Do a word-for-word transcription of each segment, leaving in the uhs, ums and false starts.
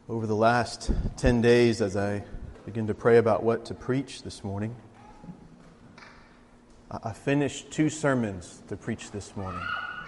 Over the last ten days, as I begin to pray about what to preach this morning, I finished two sermons to preach this morning.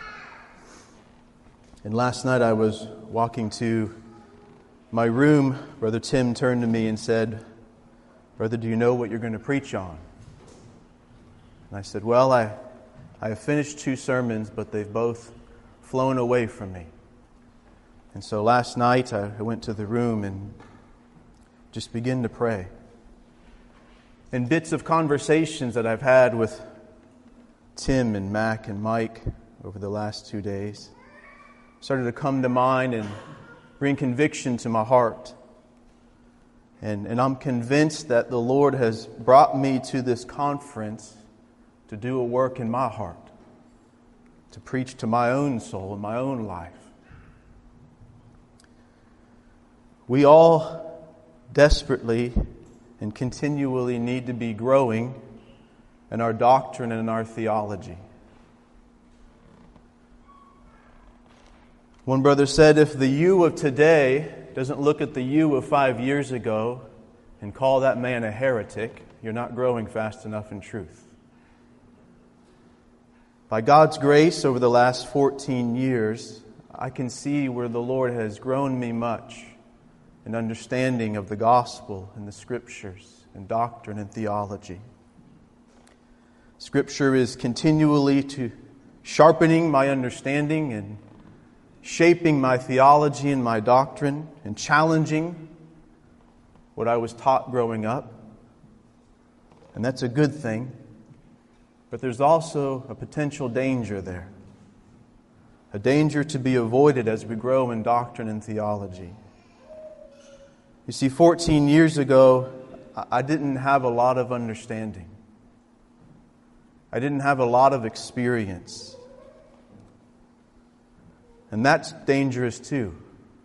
And last night I was walking to my room. Brother Tim turned to me and said, "Brother, do you know what you're going to preach on?" And I said, "Well, I, I have finished two sermons, but they've both flown away from me." And so last night I went to the room and just began to pray. And bits of conversations that I've had with Tim and Mac and Mike over the last two days started to come to mind and bring conviction to my heart. And, and I'm convinced that the Lord has brought me to this conference to do a work in my heart, to preach to my own soul and my own life. We all desperately and continually need to be growing in our doctrine and in our theology. One brother said, if the you of today doesn't look at the you of five years ago and call that man a heretic, you're not growing fast enough in truth. By God's grace, over the last fourteen years, I can see where the Lord has grown me much in understanding of the gospel and the scriptures and doctrine and theology. Scripture is continually to sharpening my understanding and shaping my theology and my doctrine and challenging what I was taught growing up. And that's a good thing. But there's also a potential danger there. A danger to be avoided as we grow in doctrine and theology. You see, fourteen years ago, I didn't have a lot of understanding. I didn't have a lot of experience. And that's dangerous too.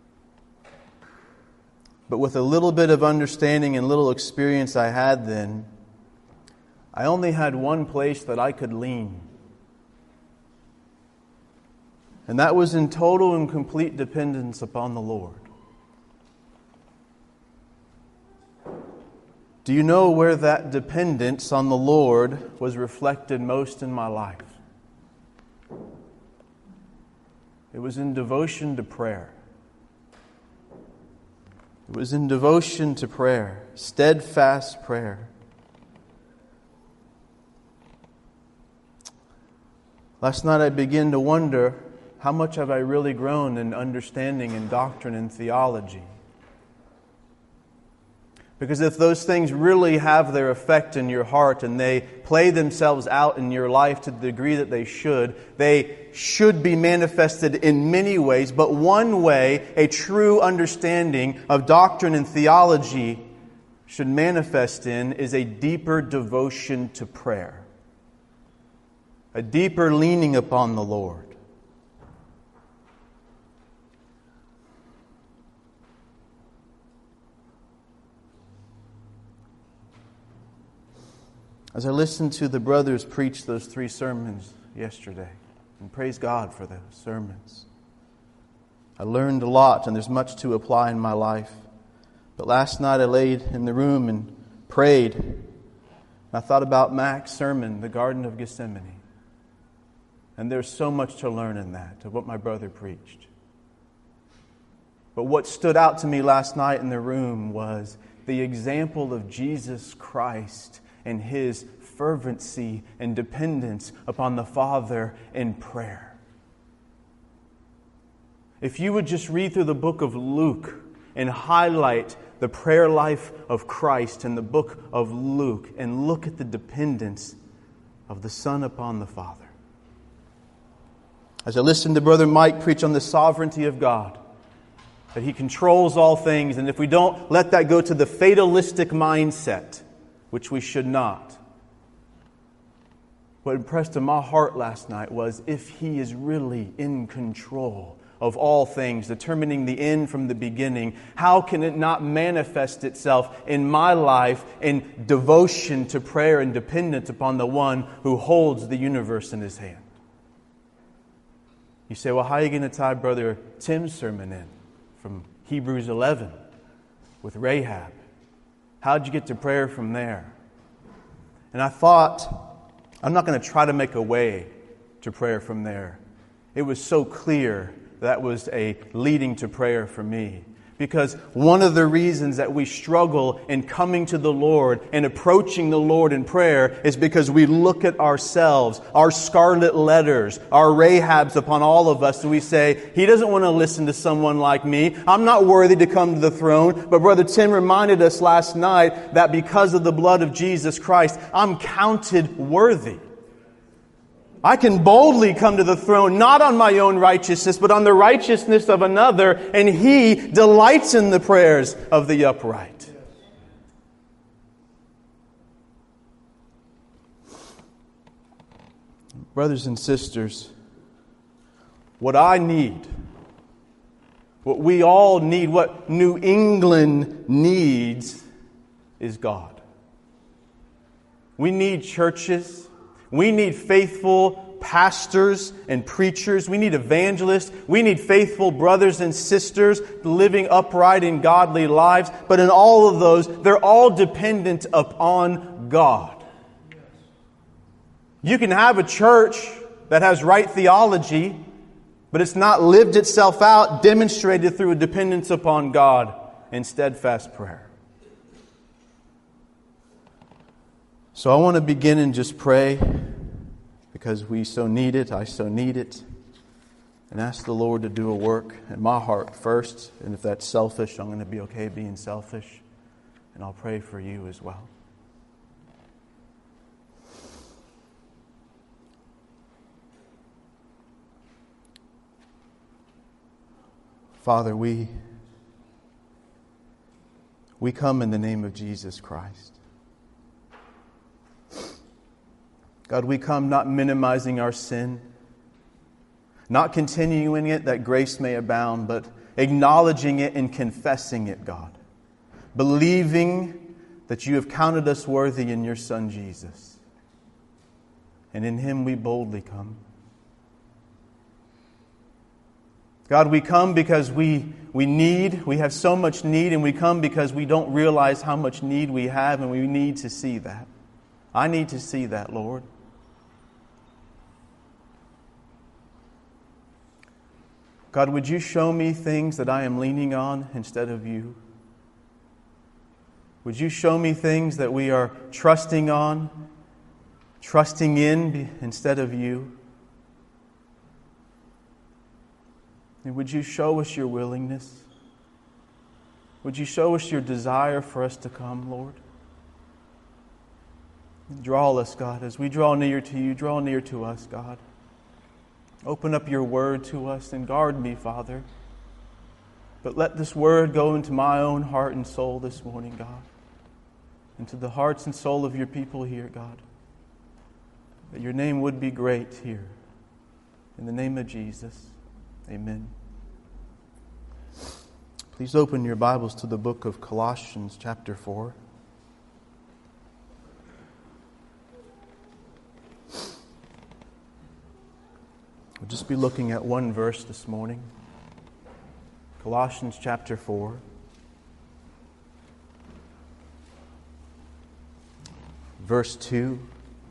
But with a little bit of understanding and little experience I had then, I only had one place that I could lean. And that was in total and complete dependence upon the Lord. Do you know where that dependence on the Lord was reflected most in my life? It was in devotion to prayer. It was in devotion to prayer, steadfast prayer. Last night I began to wonder, how much have I really grown in understanding and doctrine and theology? Because if those things really have their effect in your heart and they play themselves out in your life to the degree that they should, they should be manifested in many ways. But one way a true understanding of doctrine and theology should manifest in is a deeper devotion to prayer. A deeper leaning upon the Lord. As I listened to the brothers preach those three sermons yesterday, and praise God for those sermons, I learned a lot, and there's much to apply in my life. But last night I laid in the room and prayed. And I thought about Mac's sermon, The Garden of Gethsemane. And there's so much to learn in that, of what my brother preached. But what stood out to me last night in the room was the example of Jesus Christ and His fervency and dependence upon the Father in prayer. If you would just read through the book of Luke and highlight the prayer life of Christ in the book of Luke and look at the dependence of the Son upon the Father. As I listened to Brother Mike preach on the sovereignty of God, that He controls all things, and if we don't let that go to the fatalistic mindset, which we should not. What impressed in my heart last night was if He is really in control of all things, determining the end from the beginning, how can it not manifest itself in my life in devotion to prayer and dependence upon the one who holds the universe in His hand? You say, well, how are you going to tie Brother Tim's sermon in from Hebrews eleven? with Rahab. How'd you get to prayer from there? And I thought, I'm not going to try to make a way to prayer from there. It was so clear that was a leading to prayer for me. Because one of the reasons that we struggle in coming to the Lord and approaching the Lord in prayer is because we look at ourselves, our scarlet letters, our Rahabs upon all of us, and we say, He doesn't want to listen to someone like me. I'm not worthy to come to the throne. But Brother Tim reminded us last night that because of the blood of Jesus Christ, I'm counted worthy. I can boldly come to the throne, not on my own righteousness, but on the righteousness of another, and He delights in the prayers of the upright. Brothers and sisters, what I need, what we all need, what New England needs is God. We need churches. We need faithful pastors and preachers. We need evangelists. We need faithful brothers and sisters living upright and godly lives. But in all of those, they're all dependent upon God. You can have a church that has right theology, but it's not lived itself out, demonstrated through a dependence upon God and steadfast prayer. So I want to begin and just pray, because we so need it, I so need it, and ask the Lord to do a work in my heart first. And if that's selfish, I'm going to be okay being selfish, and I'll pray for you as well. Father, we, we come in the name of Jesus Christ. God, we come not minimizing our sin, not continuing it that grace may abound, but acknowledging it and confessing it, God. Believing that You have counted us worthy in Your Son, Jesus. And in Him we boldly come. God, we come because we, we need, we have so much need, and we come because we don't realize how much need we have, and we need to see that. I need to see that, Lord. God, would You show me things that I am leaning on instead of You? Would You show me things that we are trusting on, trusting in instead of You? And would You show us Your willingness? Would You show us Your desire for us to come, Lord? Draw us, God, as we draw near to You, draw near to us, God. Open up Your word to us and guard me, Father. But let this word go into my own heart and soul this morning, God. Into the hearts and soul of Your people here, God. That Your name would be great here. In the name of Jesus, amen. Please open your Bibles to the book of Colossians chapter four. We'll just be looking at one verse this morning. Colossians chapter four. Verse two.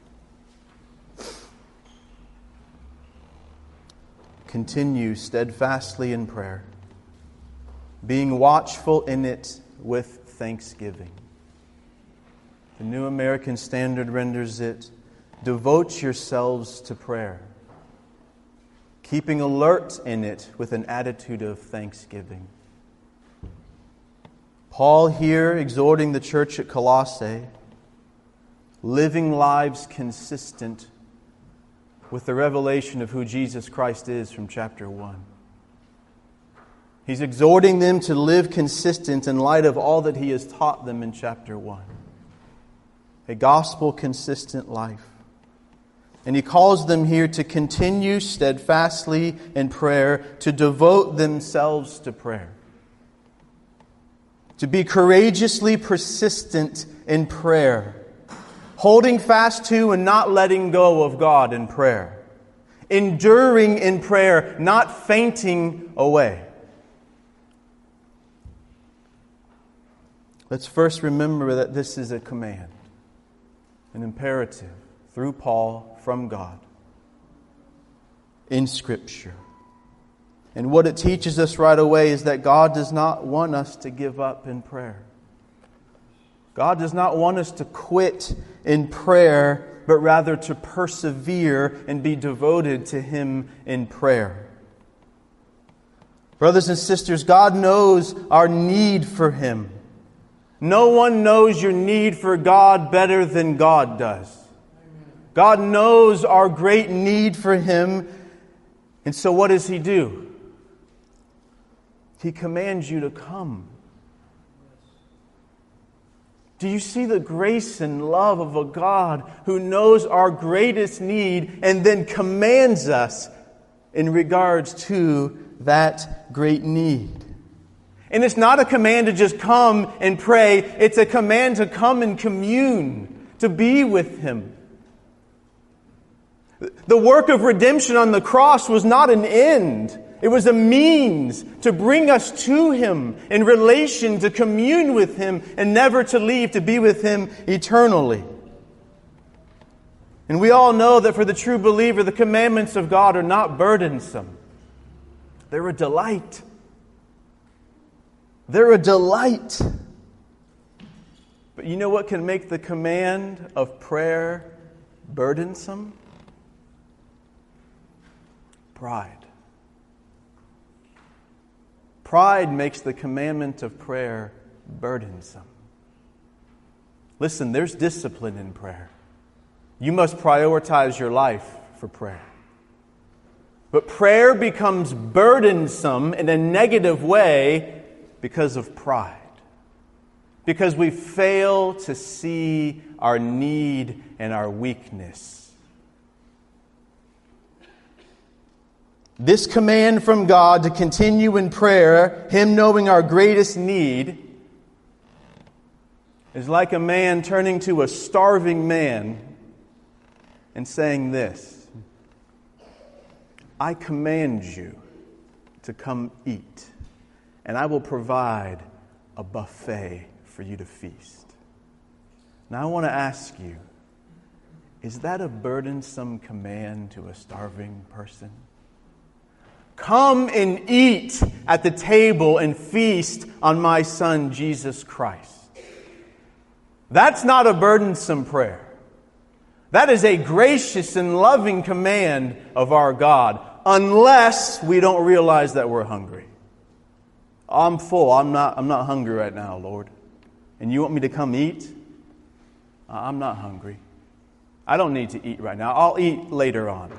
Continue steadfastly in prayer, being watchful in it with thanksgiving. The New American Standard renders it, devote yourselves to prayer, keeping alert in it with an attitude of thanksgiving. Paul here exhorting the church at Colossae, living lives consistent with the revelation of who Jesus Christ is from chapter one. He's exhorting them to live consistent in light of all that he has taught them in chapter one. A gospel-consistent life. And he calls them here to continue steadfastly in prayer, to devote themselves to prayer. To be courageously persistent in prayer. Holding fast to and not letting go of God in prayer. Enduring in prayer, not fainting away. Let's first remember that this is a command, an imperative through Paul from God in Scripture. And what it teaches us right away is that God does not want us to give up in prayer. God does not want us to quit in prayer, but rather to persevere and be devoted to Him in prayer. Brothers and sisters, God knows our need for Him. No one knows your need for God better than God does. God knows our great need for Him. And so what does He do? He commands you to come. Do you see the grace and love of a God who knows our greatest need and then commands us in regards to that great need? And it's not a command to just come and pray. It's a command to come and commune, to be with Him. The work of redemption on the cross was not an end. It was a means to bring us to Him in relation, to commune with Him and never to leave, to be with Him eternally. And we all know that for the true believer, the commandments of God are not burdensome. They're a delight. They're a delight. But you know what can make the command of prayer burdensome? Pride. Pride makes the commandment of prayer burdensome. Listen, there's discipline in prayer. You must prioritize your life for prayer. But prayer becomes burdensome in a negative way because of pride. Because we fail to see our need and our weakness. This command from God to continue in prayer, Him knowing our greatest need, is like a man turning to a starving man and saying this: I command you to come eat, and I will provide a buffet for you to feast. Now I want to ask you, is that a burdensome command to a starving person? Come and eat at the table and feast on my Son, Jesus Christ. That's not a burdensome prayer. That is a gracious and loving command of our God, unless we don't realize that we're hungry. I'm full. I'm not, I'm not hungry right now, Lord. And you want me to come eat? I'm not hungry. I don't need to eat right now. I'll eat later on.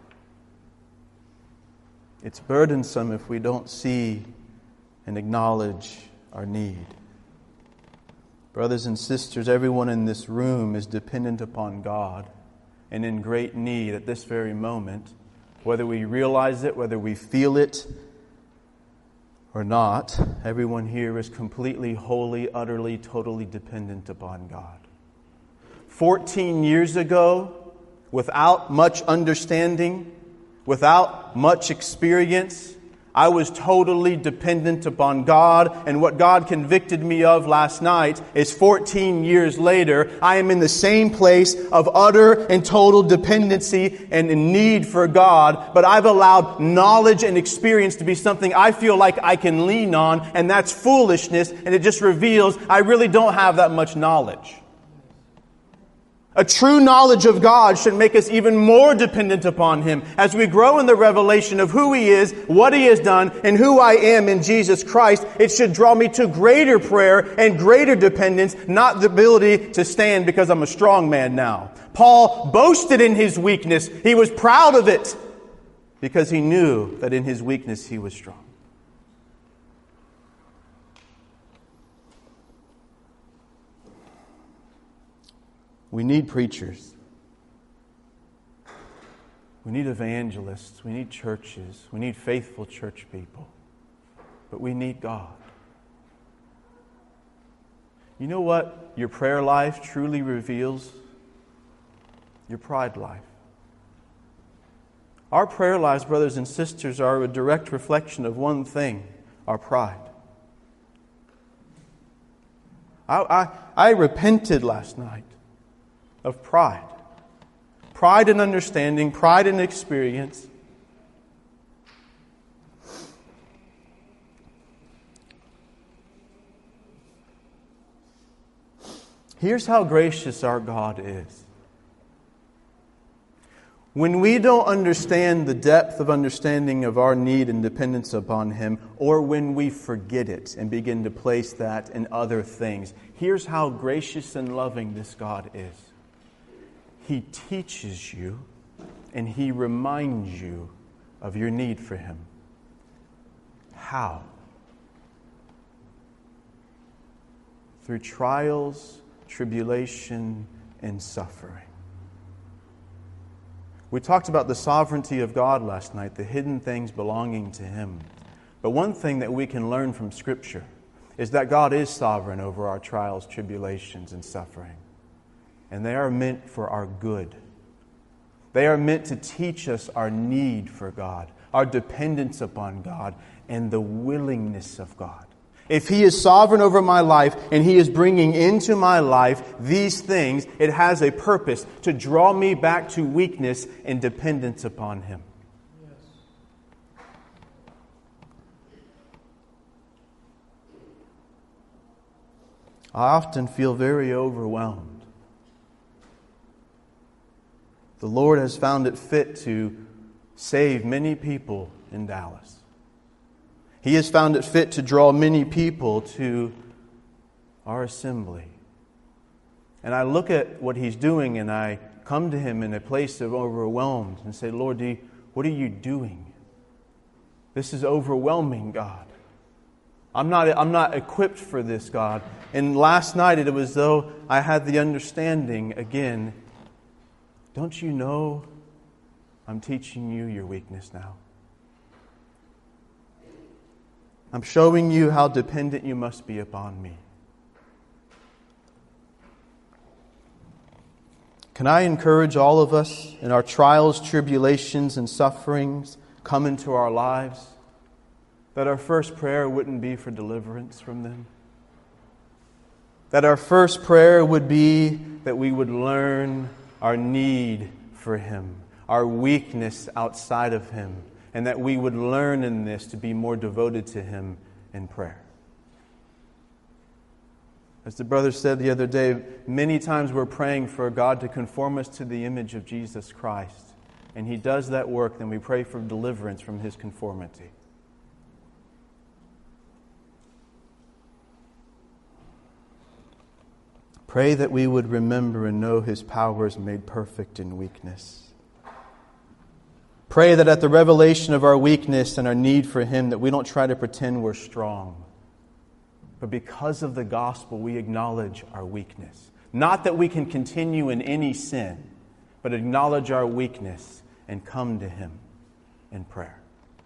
It's burdensome if we don't see and acknowledge our need. Brothers and sisters, everyone in this room is dependent upon God and in great need at this very moment, whether we realize it, whether we feel it or not. Everyone here is completely, wholly, utterly, totally dependent upon God. Fourteen years ago, without much understanding, without much experience, I was totally dependent upon God, and what God convicted me of last night is fourteen years later, I am in the same place of utter and total dependency and in need for God, but I've allowed knowledge and experience to be something I feel like I can lean on, and that's foolishness, and it just reveals I really don't have that much knowledge. A true knowledge of God should make us even more dependent upon Him. As we grow in the revelation of who He is, what He has done, and who I am in Jesus Christ, it should draw me to greater prayer and greater dependence, not the ability to stand because I'm a strong man now. Paul boasted in his weakness. He was proud of it because he knew that in his weakness he was strong. We need preachers. We need evangelists. We need churches. We need faithful church people. But we need God. You know what your prayer life truly reveals? Your pride life. Our prayer lives, brothers and sisters, are a direct reflection of one thing: our pride. I, I, I repented last night of pride. Pride in understanding, pride in experience. Here's how gracious our God is. When we don't understand the depth of understanding of our need and dependence upon Him, or when we forget it and begin to place that in other things, here's how gracious and loving this God is. He teaches you and He reminds you of your need for Him. How? Through trials, tribulation, and suffering. We talked about the sovereignty of God last night, the hidden things belonging to Him. But one thing that we can learn from Scripture is that God is sovereign over our trials, tribulations, and suffering. And they are meant for our good. They are meant to teach us our need for God, our dependence upon God, and the willingness of God. If He is sovereign over my life and He is bringing into my life these things, it has a purpose to draw me back to weakness and dependence upon Him. Yes. I often feel very overwhelmed. The Lord has found it fit to save many people in Dallas. He has found it fit to draw many people to our assembly. And I look at what He's doing and I come to Him in a place of overwhelmed and say, Lord, do you, what are you doing? This is overwhelming, God. I'm not, I'm not equipped for this, God. And last night it was as though I had the understanding again, don't you know I'm teaching you your weakness now? I'm showing you how dependent you must be upon me. Can I encourage all of us in our trials, tribulations, and sufferings come into our lives that our first prayer wouldn't be for deliverance from them? That our first prayer would be that we would learn our need for Him, our weakness outside of Him, and that we would learn in this to be more devoted to Him in prayer. As the brother said the other day, many times we're praying for God to conform us to the image of Jesus Christ. And He does that work, then we pray for deliverance from His conformity. Pray that we would remember and know His power is made perfect in weakness. Pray that at the revelation of our weakness and our need for Him, that we don't try to pretend we're strong. But because of the gospel, we acknowledge our weakness. Not that we can continue in any sin, but acknowledge our weakness and come to Him in prayer.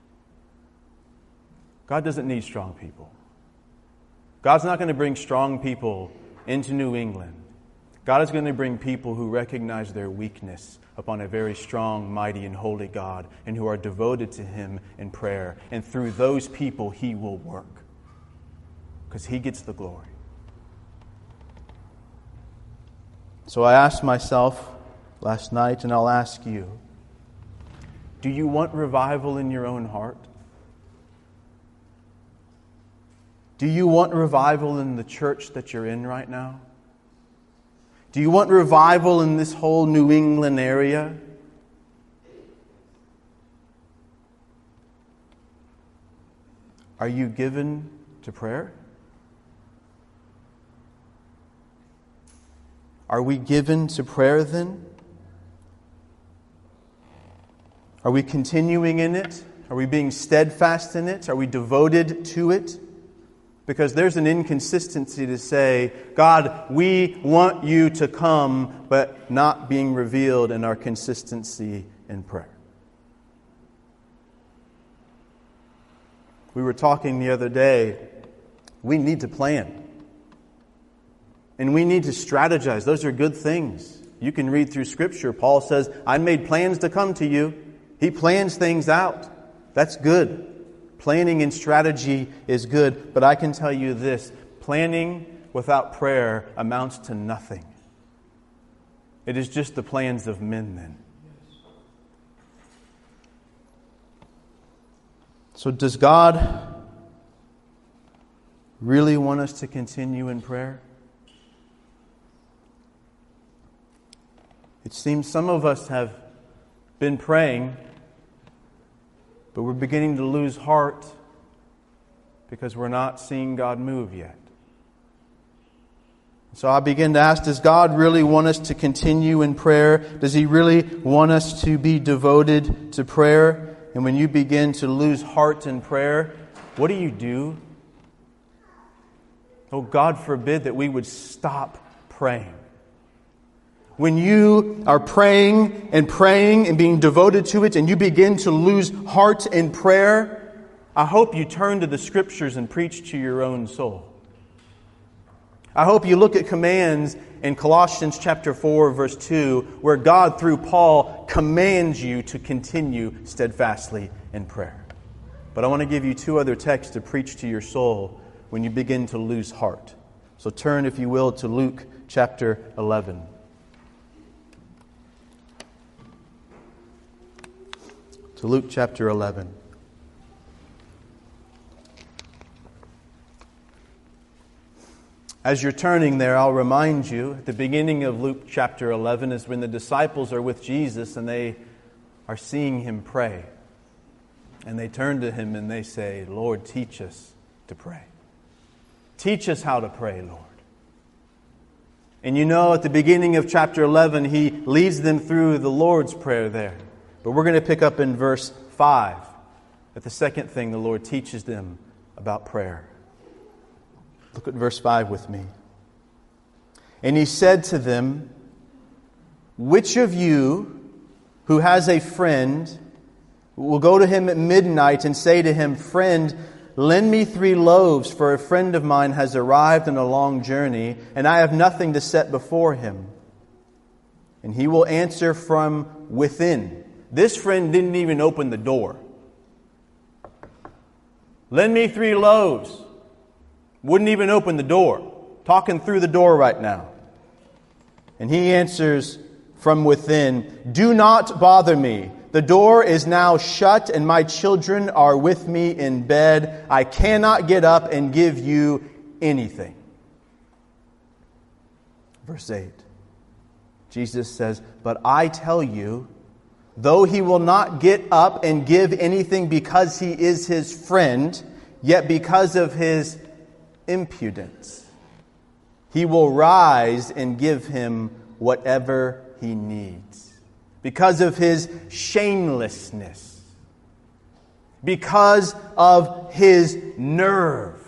God doesn't need strong people. God's not going to bring strong people into New England. God is going to bring people who recognize their weakness upon a very strong, mighty, and holy God, and who are devoted to Him in prayer. And through those people, He will work, because He gets the glory. So I asked myself last night, and I'll ask you, do you want revival in your own heart? Do you want revival in the church that you're in right now? Do you want revival in this whole New England area? Are you given to prayer? Are we given to prayer then? Are we continuing in it? Are we being steadfast in it? Are we devoted to it? Because there's an inconsistency to say, God, we want you to come, but not being revealed in our consistency in prayer. We were talking the other day, we need to plan. And we need to strategize. Those are good things. You can read through Scripture. Paul says, I made plans to come to you. He plans things out. That's good. Planning and strategy is good, but I can tell you this. Planning without prayer amounts to nothing. It is just the plans of men then. So does God really want us to continue in prayer? It seems some of us have been praying, but we're beginning to lose heart because we're not seeing God move yet. So I begin to ask, does God really want us to continue in prayer? Does He really want us to be devoted to prayer? And when you begin to lose heart in prayer, what do you do? Oh, God forbid that we would stop praying. When you are praying and praying and being devoted to it and you begin to lose heart in prayer, I hope you turn to the Scriptures and preach to your own soul. I hope you look at commands in Colossians chapter four, verse two, where God, through Paul, commands you to continue steadfastly in prayer. But I want to give you two other texts to preach to your soul when you begin to lose heart. So turn, if you will, to Luke chapter eleven. To Luke chapter eleven. As you're turning there, I'll remind you, at the beginning of Luke chapter eleven is when the disciples are with Jesus and they are seeing Him pray. And they turn to Him and they say, Lord, teach us to pray. Teach us how to pray, Lord. And you know, at the beginning of chapter eleven, He leads them through the Lord's Prayer there. But we're going to pick up in verse five at the second thing the Lord teaches them about prayer. Look at verse five with me. And He said to them, which of you who has a friend will go to him at midnight and say to him, friend, lend me three loaves, for a friend of mine has arrived on a long journey, and I have nothing to set before him. And he will answer from within. This friend didn't even open the door. Lend me three loaves. Wouldn't even open the door. Talking through the door right now. And he answers from within, do not bother me. The door is now shut and my children are with me in bed. I cannot get up and give you anything. Verse eight. Jesus says, but I tell you, though he will not get up and give anything because he is his friend, yet because of his impudence, he will rise and give him whatever he needs. Because of his shamelessness. Because of his nerve.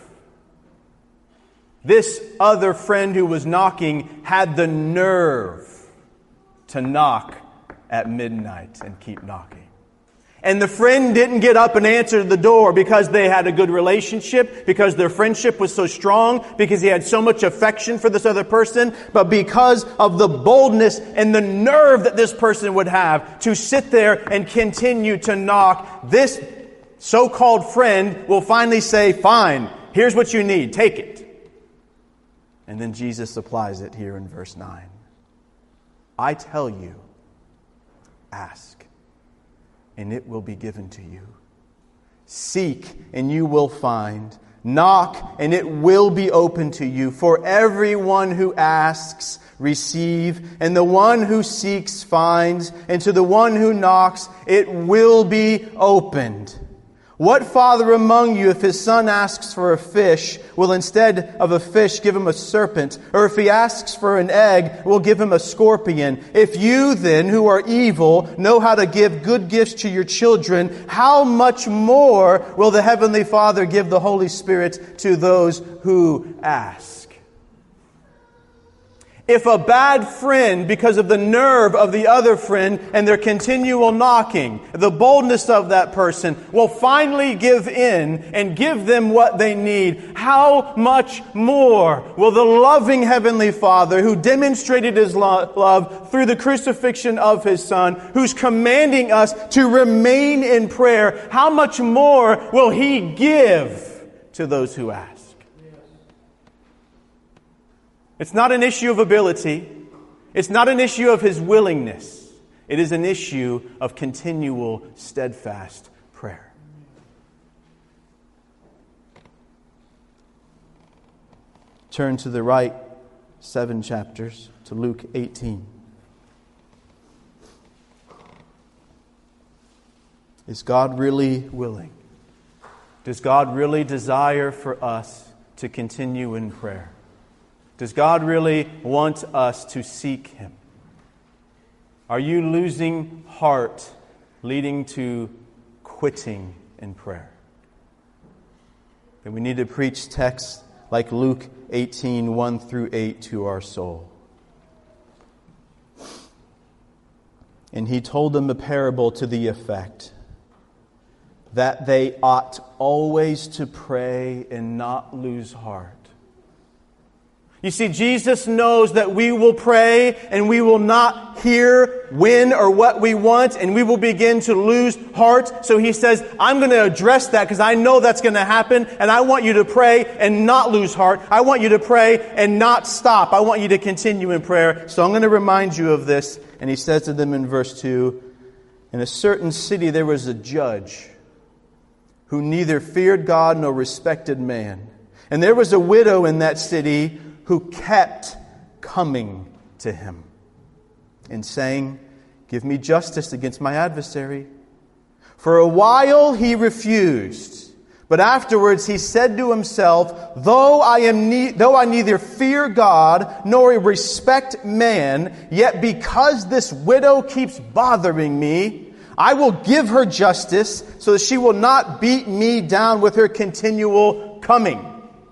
This other friend who was knocking had the nerve to knock at midnight and keep knocking. And the friend didn't get up and answer the door because they had a good relationship, because their friendship was so strong, because he had so much affection for this other person, but because of the boldness and the nerve that this person would have to sit there and continue to knock. This so-called friend will finally say, fine, here's what you need, take it. And then Jesus applies it here in verse nine. I tell you, ask, and it will be given to you. Seek, and you will find. Knock, and it will be open to you. For everyone who asks, receive, and the one who seeks finds, and to the one who knocks, it will be opened. What father among you, if his son asks for a fish, will instead of a fish give him a serpent? Or if he asks for an egg, will give him a scorpion? If you then, who are evil, know how to give good gifts to your children, how much more will the Heavenly Father give the Holy Spirit to those who ask? If a bad friend, because of the nerve of the other friend and their continual knocking, the boldness of that person, will finally give in and give them what they need, how much more will the loving Heavenly Father, who demonstrated His lo- love through the crucifixion of His Son, who's commanding us to remain in prayer, how much more will He give to those who ask? It's not an issue of ability. It's not an issue of his willingness. It is an issue of continual, steadfast prayer. Turn to the right seven chapters to Luke eighteen. Is God really willing? Does God really desire for us to continue in prayer? Does God really want us to seek Him? Are you losing heart, leading to quitting in prayer? Then we need to preach texts like Luke eighteen, one through eight to our soul. And he told them a parable to the effect that they ought always to pray and not lose heart. You see, Jesus knows that we will pray and we will not hear when or what we want, and we will begin to lose heart. So he says, I'm going to address that because I know that's going to happen, and I want you to pray and not lose heart. I want you to pray and not stop. I want you to continue in prayer. So I'm going to remind you of this. And he says to them in verse two, in a certain city there was a judge who neither feared God nor respected man. And there was a widow in that city who kept coming to him and saying, give me justice against my adversary. For a while he refused, but afterwards he said to himself, though I am ne- though I neither fear God nor respect man, yet because this widow keeps bothering me, I will give her justice so that she will not beat me down with her continual coming.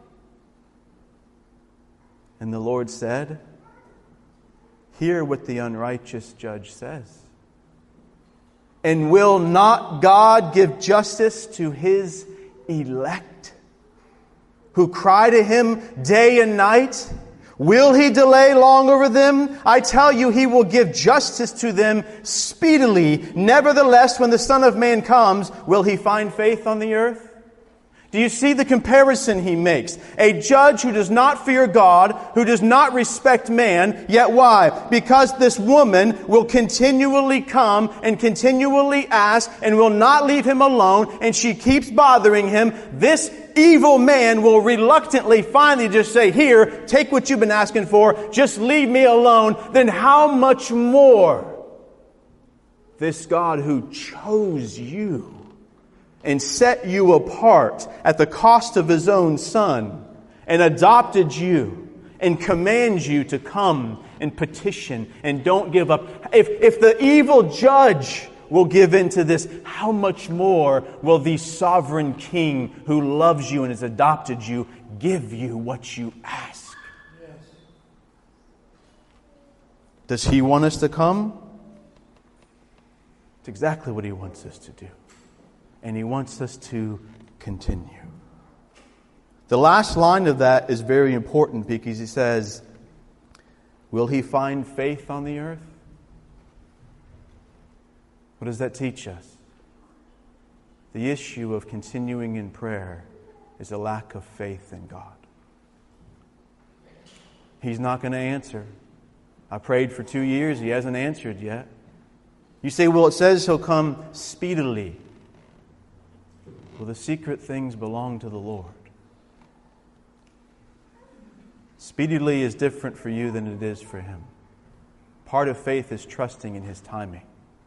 And the Lord said, hear what the unrighteous judge says. And will not God give justice to His elect, who cry to Him day and night? Will He delay long over them? I tell you, He will give justice to them speedily. Nevertheless, when the Son of Man comes, will He find faith on the earth? Do you see the comparison he makes? A judge who does not fear God, who does not respect man, yet why? Because this woman will continually come and continually ask and will not leave him alone, and she keeps bothering him. This evil man will reluctantly finally just say, here, take what you've been asking for, just leave me alone. Then how much more this God who chose you and set you apart at the cost of His own Son, and adopted you, and commands you to come and petition and don't give up. If, if the evil judge will give in to this, how much more will the sovereign King who loves you and has adopted you give you what you ask? Yes. Does He want us to come? It's exactly what He wants us to do. And He wants us to continue. The last line of that is very important because he says, will He find faith on the earth? What does that teach us? The issue of continuing in prayer is a lack of faith in God. He's not going to answer. I prayed for two years. He hasn't answered yet. You say, well, it says He'll come speedily. Well, the secret things belong to the Lord. Speedily is different for you than it is for Him. Part of faith is trusting in His timing.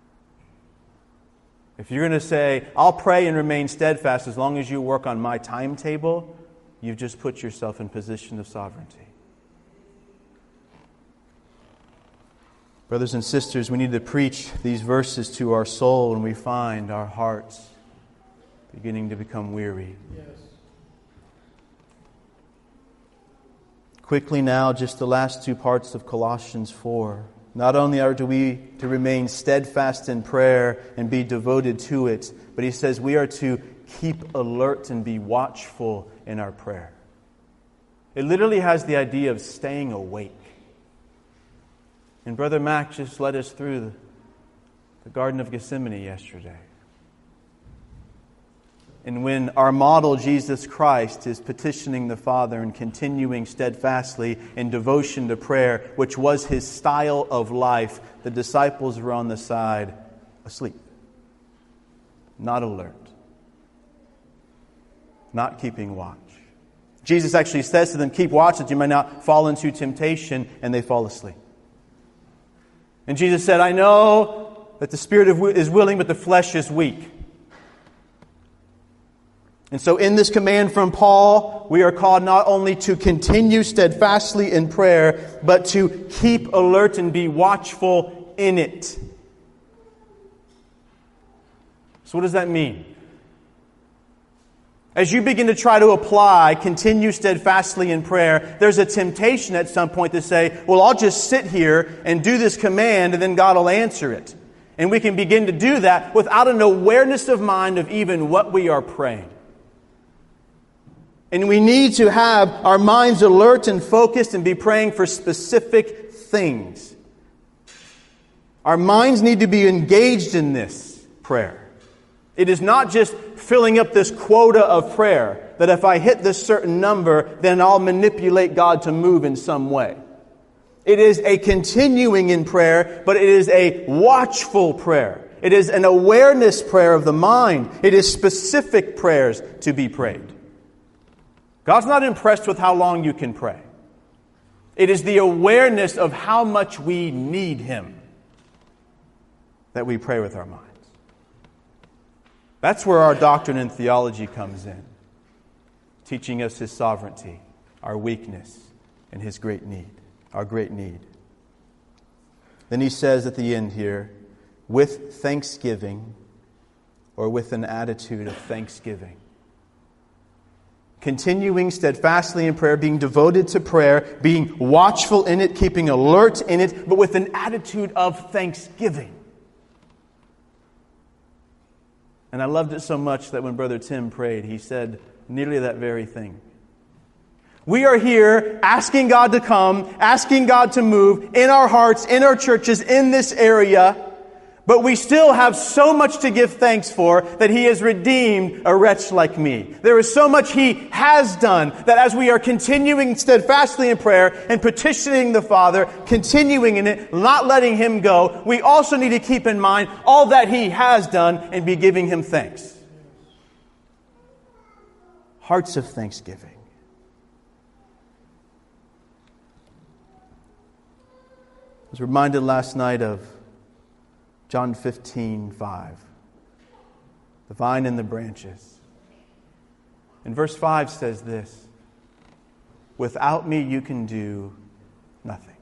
If you're going to say, I'll pray and remain steadfast as long as you work on my timetable, you've just put yourself in position of sovereignty. Brothers and sisters, we need to preach these verses to our soul when we find our hearts beginning to become weary. Yes. Quickly now, just the last two parts of Colossians four. Not only are we to remain steadfast in prayer and be devoted to it, but he says we are to keep alert and be watchful in our prayer. It literally has the idea of staying awake. And Brother Mac just led us through the, the Garden of Gethsemane yesterday. And when our model, Jesus Christ, is petitioning the Father and continuing steadfastly in devotion to prayer, which was his style of life, the disciples were on the side asleep, not alert, not keeping watch. Jesus actually says to them, keep watch that you may not fall into temptation, and they fall asleep. And Jesus said, I know that the spirit is willing, but the flesh is weak. And so in this command from Paul, we are called not only to continue steadfastly in prayer, but to keep alert and be watchful in it. So what does that mean? As you begin to try to apply, continue steadfastly in prayer, there's a temptation at some point to say, well, I'll just sit here and do this command and then God will answer it. And we can begin to do that without an awareness of mind of even what we are praying. And we need to have our minds alert and focused and be praying for specific things. Our minds need to be engaged in this prayer. It is not just filling up this quota of prayer, that if I hit this certain number, then I'll manipulate God to move in some way. It is a continuing in prayer, but it is a watchful prayer. It is an awareness prayer of the mind. It is specific prayers to be prayed. God's not impressed with how long you can pray. It is the awareness of how much we need Him that we pray with our minds. That's where our doctrine and theology comes in, teaching us His sovereignty, our weakness, and His great need, our great need. Then he says at the end here, with thanksgiving, or with an attitude of thanksgiving. Continuing steadfastly in prayer, being devoted to prayer, being watchful in it, keeping alert in it, but with an attitude of thanksgiving. And I loved it so much that when Brother Tim prayed, he said nearly that very thing. We are here asking God to come, asking God to move in our hearts, in our churches, in this area, but we still have so much to give thanks for that He has redeemed a wretch like me. There is so much He has done that as we are continuing steadfastly in prayer and petitioning the Father, continuing in it, not letting Him go, we also need to keep in mind all that He has done and be giving Him thanks. Hearts of thanksgiving. I was reminded last night of John fifteen five. The vine and the branches. And verse five says this. Without me you can do nothing.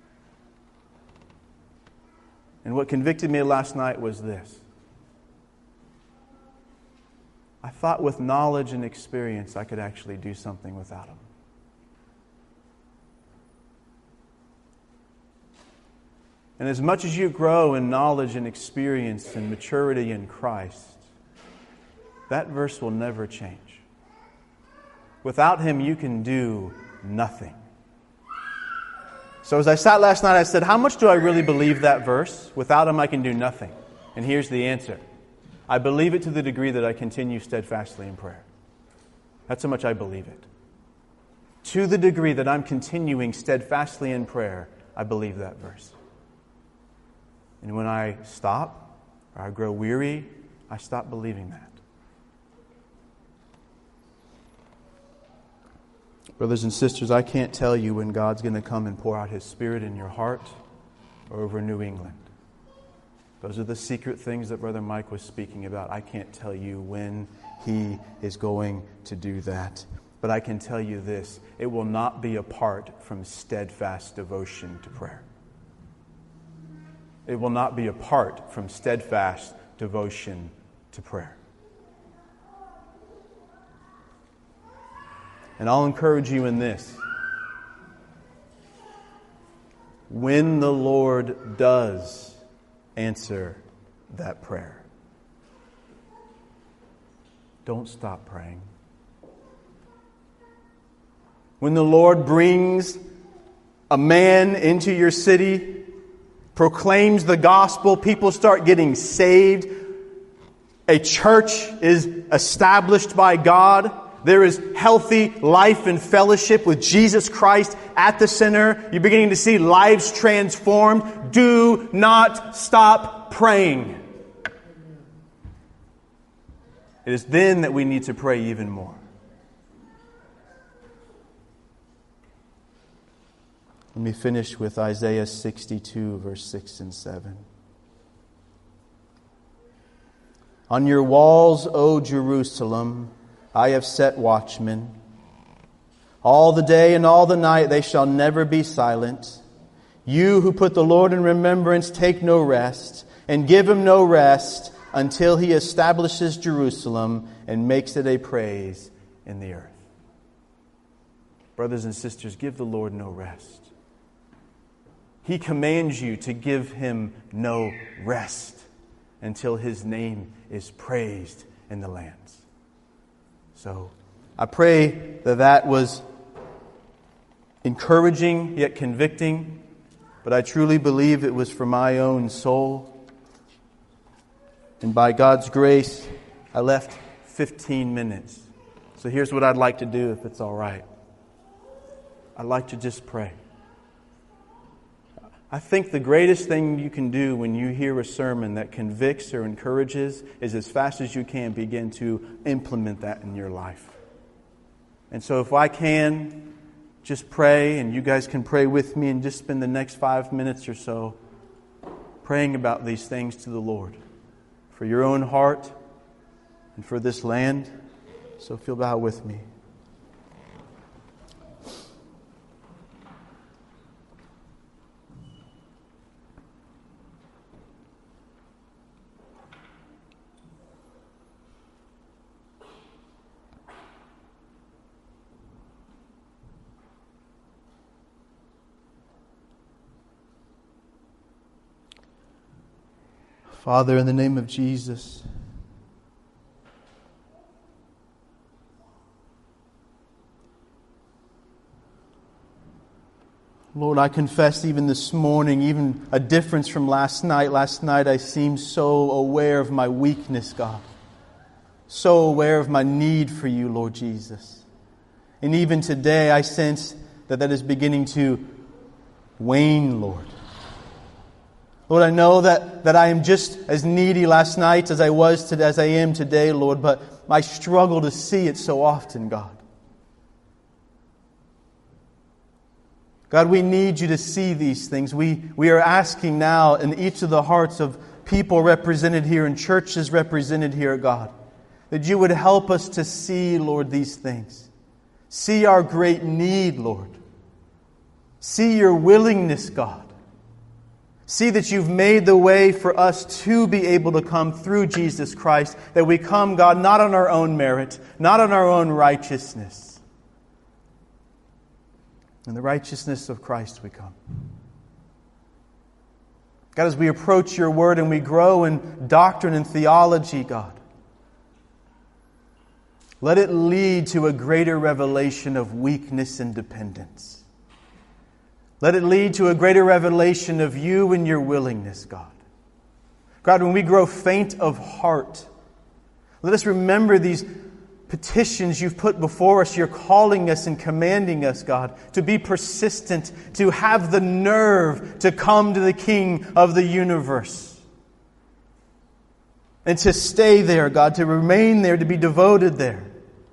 And what convicted me last night was this. I thought with knowledge and experience I could actually do something without Him. And as much as you grow in knowledge and experience and maturity in Christ, that verse will never change. Without Him, you can do nothing. So as I sat last night, I said, how much do I really believe that verse? Without Him, I can do nothing. And here's the answer. I believe it to the degree that I continue steadfastly in prayer. That's how much I believe it. To the degree that I'm continuing steadfastly in prayer, I believe that verse. And when I stop, or I grow weary, I stop believing that. Brothers and sisters, I can't tell you when God's going to come and pour out His Spirit in your heart or over New England. Those are the secret things that Brother Mike was speaking about. I can't tell you when He is going to do that. But I can tell you this, it will not be apart from steadfast devotion to prayer. It will not be apart from steadfast devotion to prayer. And I'll encourage you in this. When the Lord does answer that prayer, don't stop praying. When the Lord brings a man into your city, proclaims the gospel, people start getting saved, A church is established by God. There is healthy life and fellowship with Jesus Christ at the center. You're beginning to see lives transformed. Do not stop praying. It is then that we need to pray even more. Let me finish with Isaiah sixty-two, verse six and seven. On your walls, O Jerusalem, I have set watchmen. All the day and all the night they shall never be silent. You who put the Lord in remembrance, take no rest, and give Him no rest until He establishes Jerusalem and makes it a praise in the earth. Brothers and sisters, give the Lord no rest. He commands you to give Him no rest until His name is praised in the lands. So I pray that that was encouraging yet convicting, but I truly believe it was for my own soul. And by God's grace, I left fifteen minutes. So here's what I'd like to do, if it's all right. I'd like to just pray. I think the greatest thing you can do when you hear a sermon that convicts or encourages is, as fast as you can, begin to implement that in your life. And so if I can, just pray, and you guys can pray with me and just spend the next five minutes or so praying about these things to the Lord for your own heart and for this land. So if you'll bow with me. Father, in the name of Jesus, Lord, I confess even this morning, even a difference from last night. Last night I seemed so aware of my weakness, God. So aware of my need for You, Lord Jesus. And even today I sense that that is beginning to wane, Lord. Lord, I know that, that I am just as needy last night as I was today, as I am today, Lord, but I struggle to see it so often, God. God, we need You to see these things. We, we are asking now in each of the hearts of people represented here and churches represented here, God, that You would help us to see, Lord, these things. See our great need, Lord. See Your willingness, God. See that You've made the way for us to be able to come through Jesus Christ. That we come, God, not on our own merit, not on our own righteousness. In the righteousness of Christ we come. God, as we approach Your Word and we grow in doctrine and theology, God, let it lead to a greater revelation of weakness and dependence. Let it lead to a greater revelation of You and Your willingness, God. God, when we grow faint of heart, let us remember these petitions You've put before us. You're calling us and commanding us, God, to be persistent, to have the nerve to come to the King of the universe. And to stay there, God, to remain there, to be devoted there.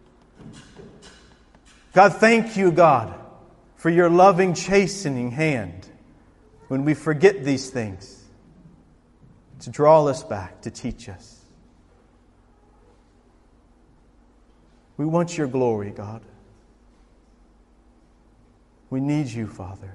God, thank You, God, for Your loving, chastening hand when we forget these things, to draw us back, to teach us. We want Your glory, God. We need You, Father.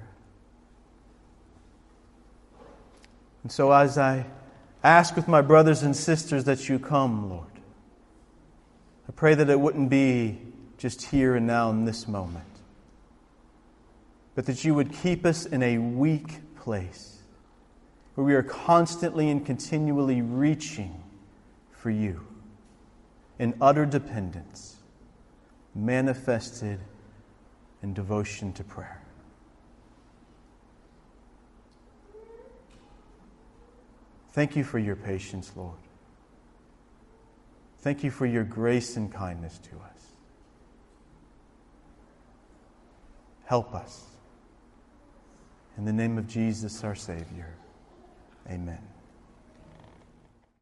And so as I ask with my brothers and sisters that You come, Lord, I pray that it wouldn't be just here and now in this moment, but that You would keep us in a weak place where we are constantly and continually reaching for You in utter dependence, manifested in devotion to prayer. Thank You for Your patience, Lord. Thank you for your grace and kindness to us. Help us. In the name of Jesus, our Savior. Amen.